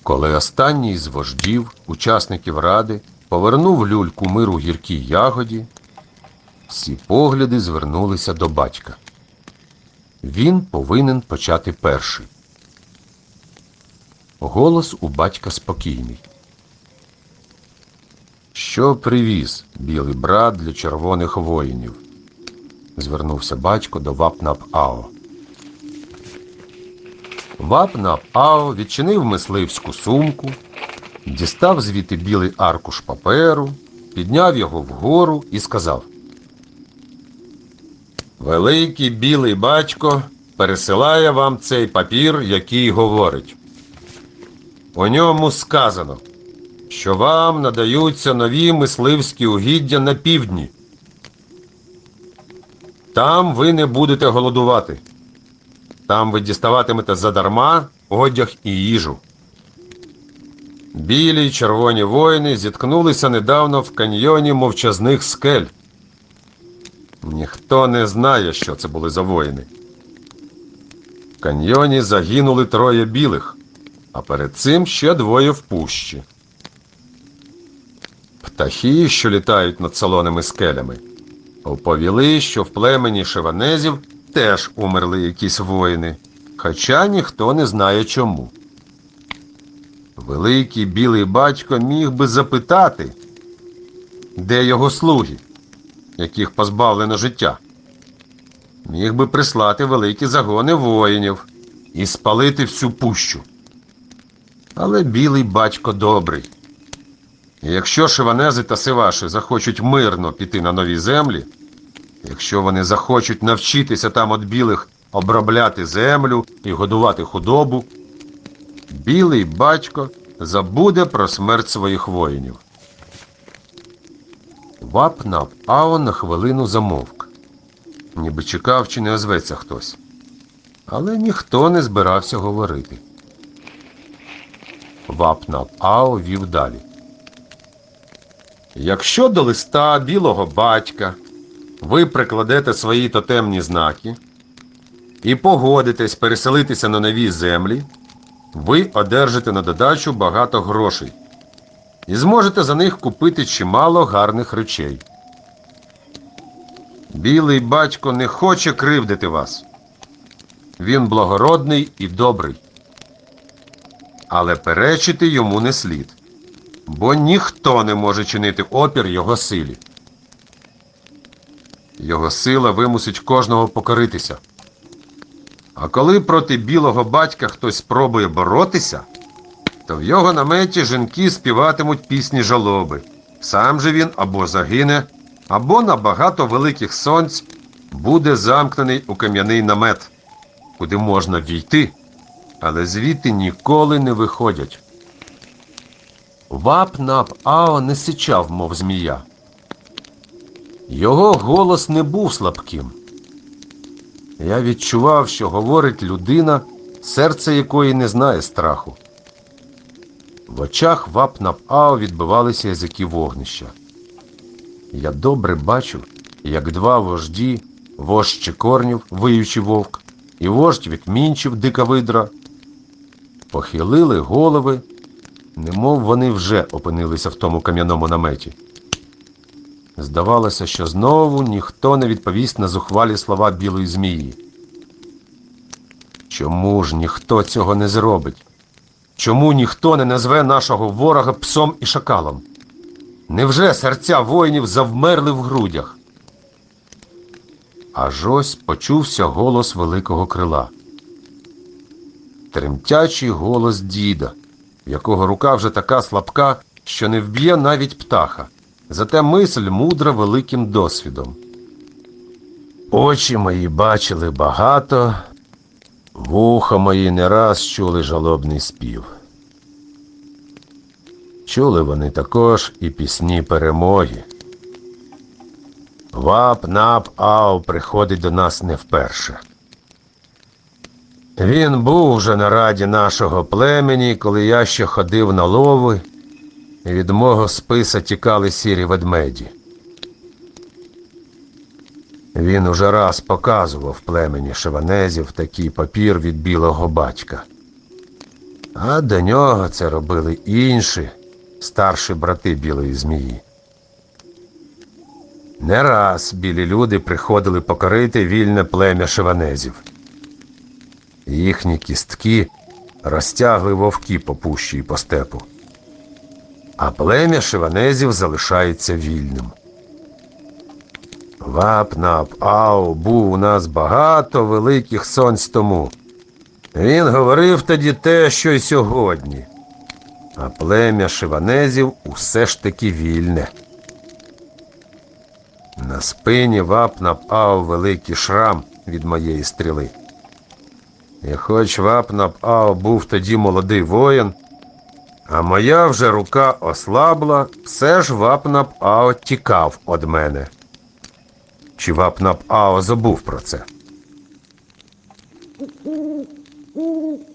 Коли останній з вождів, учасників ради, повернув люльку миру гіркій ягоді, всі погляди звернулися до батька. Він повинен почати перший. Голос у батька спокійний. «Що привіз білий брат для червоних воїнів?» Звернувся батько до Вап-Нап-Ао. Вап-Нап-Ао відчинив мисливську сумку, дістав звідти білий аркуш паперу, підняв його вгору і сказав: «Великий білий батько пересилає вам цей папір, який говорить. У ньому сказано, що вам надаються нові мисливські угіддя на півдні. Там ви не будете голодувати. Там ви діставатимете задарма одяг і їжу. Білі й червоні воїни зіткнулися недавно в каньйоні мовчазних скель. Ніхто не знає, що це були за воїни. В каньйоні загинули 3 білих, а перед цим ще 2 в пущі. Птахи, що літають над солоними скелями, оповіли, що в племені шеванезів теж умерли якісь воїни, хоча ніхто не знає чому. Великий білий батько міг би запитати, де його слуги, яких позбавлено життя. Міг би прислати великі загони воїнів і спалити всю пущу. Але білий батько добрий. І якщо шеванези та сиваши захочуть мирно піти на нові землі, якщо вони захочуть навчитися там від білих обробляти землю і годувати худобу, білий батько забуде про смерть своїх воїнів. Вап-Нап-Ао на хвилину замовк, ніби чекав, чи не озветься хтось. Але ніхто не збирався говорити. Вап-Нап-Ао вів далі. Якщо до листа білого батька ви прикладете свої тотемні знаки і погодитесь переселитися на нові землі, ви одержите на додачу багато грошей і зможете за них купити чимало гарних речей. Білий батько не хоче кривдити вас. Він благородний і добрий. Але перечити йому не слід, бо ніхто не може чинити опір його силі. Його сила вимусить кожного покоритися. А коли проти білого батька хтось спробує боротися, то в його наметі жінки співатимуть пісні жалоби. Сам же він або загине, або на багато великих сонць буде замкнений у кам'яний намет, куди можна війти, але звідти ніколи не виходять. Вап-Нап-Ао не сичав, мов змія. Його голос не був слабким. Я відчував, що говорить людина, серце якої не знає страху. В очах Вап-Нап-Ао відбивалися язики вогнища. Я добре бачив, як 2 вожді, вождь Чекорнів, виючий вовк, і вождь Вікмінчів, дика видра, похилили голови, немов вони вже опинилися в тому кам'яному наметі. Здавалося, що знову ніхто не відповість на зухвалі слова білої змії. Чому ж ніхто цього не зробить? Чому ніхто не назве нашого ворога псом і шакалом? Невже серця воїнів завмерли в грудях? Аж ось почувся голос великого крила. Тремтячий голос діда, в якого рука вже така слабка, що не вб'є навіть птаха. Зате мисль мудра великим досвідом. Очі мої бачили багато, вуха мої не раз чули жалобний спів. Чули вони також і пісні перемоги. Вап-Нап-Ао приходить до нас не вперше. Він був вже на раді нашого племені, коли я ще ходив на лови, і від мого списа тікали сірі ведмеді. Він уже раз показував племені шеванезів такий папір від білого батька. А до нього це робили інші старші брати білої змії. Не раз білі люди приходили покорити вільне плем'я шиванезів. Їхні кістки розтягли вовки по пущі й по степу. А плем'я шиванезів залишається вільним. Вап-Нап-Ау був у нас багато великих сонць тому. Він говорив тоді те, що й сьогодні. А плем'я шиванезів усе ж таки вільне. На спині Вап-Нап-Ау великий шрам від моєї стріли. І хоч Вап-Нап-Ау був тоді молодий воїн, а моя вже рука ослабла, все ж Вап-Нап-Ау тікав од мене. Чи Вап-Нап-Ау забув про це?